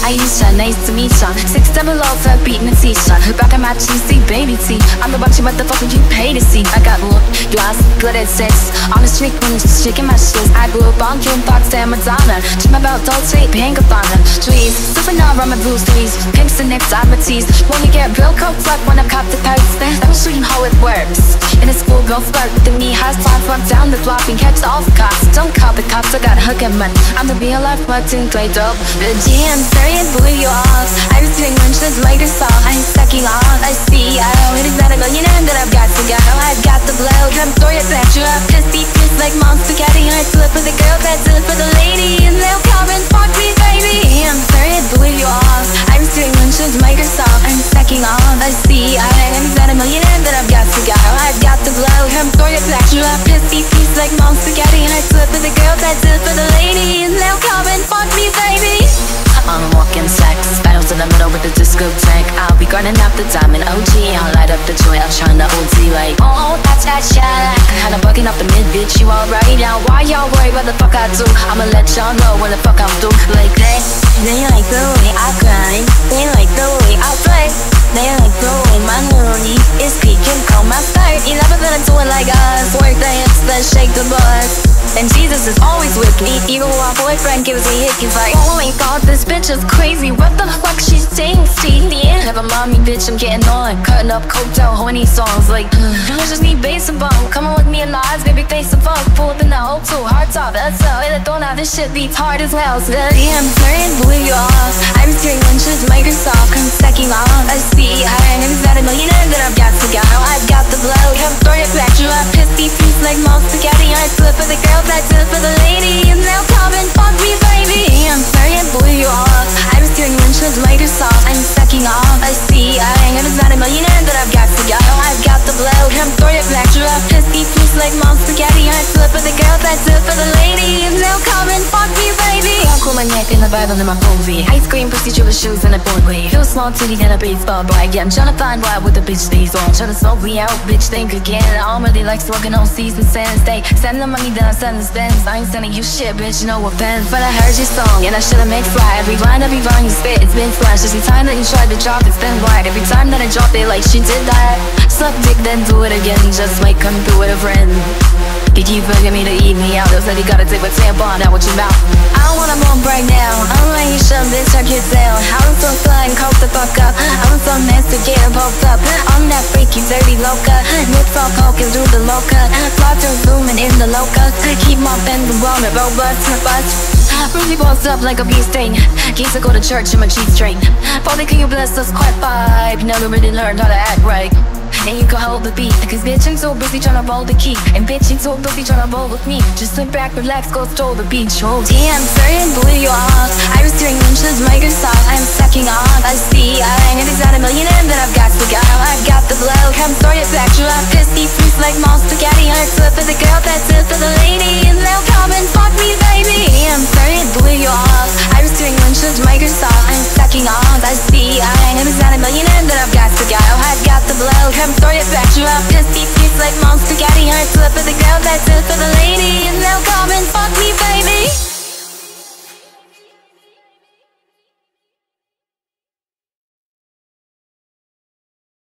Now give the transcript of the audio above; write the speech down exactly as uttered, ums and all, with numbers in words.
Aisha, nice to meet ya. Six double O for beating the t-shirt. Back at my cheesy baby tea. I'm the watching what the fuck would you pay to see? I got look, glass, good at sex. On the street when it's shaking my shit. I blew up on jukebox and Madonna. Dream about Dolce, pink Gabbana. Trees, supernova on my blue sleeves. Pinks and nicks on my tees. When you get real coke luck when I cop the purse. Then I'm showing how it works. In a school girl flirt with the knee high slide. Fuck down the block and catch all the cops. Don't call the cops, I got a hook and money. I'm the real life button, play dope. The G M thirty blew you off. I was doing lunches later, so I'm sucking off. I see, I know it is not a millionaire that I've got to go. I've got the blow, come throw your back. You up, pissy, piss like mom spaghetti. I slip for the girl, that's it for the lady. And they'll come and fuck me, baby. I'm sorry, it blew you off. I was doing lunches later, so I'm sucking off. I see, I know it is not a millionaire that I've got to go. I've got the blow, come throw your back. You up, pissy, piss like mom spaghetti. I slip for the girl, that's it for the lady. And they'll come and fuck me, baby. I'm walking sex, battles in the middle with the discotheque. I'll be grinding out the diamond O G. I'll light up the joint, I'm trying to O T like oh, that's that shit. Kinda bugging up the mid, bitch, you alright now? Why y'all worry what the fuck I do? I'ma let y'all know when the fuck I'm through. Like that, they like the way I grind. They like the way I play. They like the way my money is peaking, call my start. You never gonna do it like us. Work the hips, then shake the butt. And Jesus is always with me, even when my boyfriend gives me hickey like oh my god, this bitch is crazy, what the fuck she's saying, Stevie? Have a mommy bitch, I'm getting on. Cutting up coked out horny songs like I just need bass and bump. Come on with me and lies, baby, face and funk. Pull up in the O two, hard top, that's how it don't have this shit beats hard as hell. So that damn turn blew you off. I was doing lunches, Microsoft, come sucking off. I see, I ain't got a millionaire that I've got to go. I've got the blow, come throw your back. You up, pissy, piece like mom spaghetti. I slip for the girl, that's it for the lady. And they'll come and fuck me, baby. I'm sorry, it blew you off. I was doing lunches, later soft, I'm sucking off. I see, I ain't got a millionaire that I've got to go. I've got the blow, come throw your back. You up, pissy, piece like mom spaghetti. I slip for the girl, that's it for the lady. And they'll come and fuck me, baby. I'll cool my neck in the Bible in my posy. Ice cream, procedural shoes, and a Broadway. Feel small titty and a baseball bag. Yeah, I'm trying to find why with the bitch stays on. Trying to slow me out, bitch, think again. I don't really like smoking on season sense. They send the money, then I send the spends. I ain't sending you shit, bitch, no offense. But I heard your song, and I should've made fly. Every line, every line you spit, it's been flash. Every time that you tried to drop, it's been wide. Every time that I drop it, like she did that. Suck dick, then do it again. Just might come through with a friend. He keep begging me to eat me out. They said he gotta take a tampon out with your mouth. I don't wanna bump right now. I'm like you should, bitch, check your tail. I was so fun, coke the fuck up. I was so nasty, getting poked up. I'm that freaky, dirty loca. Nips all coking through the loca. Flutter zooming in the loca. Keep my bend and roll it, robust, but really bossed up like a bee sting. Geeks to go to church in my G-string. Father, can you bless us quite vibe? Never really learned how to act right. And you can hold the beat, cause bitch I'm so busy tryna roll the key. And bitch ain't so busy tryna roll with me. Just sit back, relax, go stroll the beach. Oh damn, sorry, blew you off. I was doing lunches, Microsoft, I'm sucking off. I see, I ain't got a millionaire that I've got to go. I've got the blow, come throw your back. You up, pissy, piece like mom spaghetti. I slip for the girl, that's it for the lady. And they'll come and fuck me, baby. I'm sorry, blew you off. I was doing lunches, Microsoft,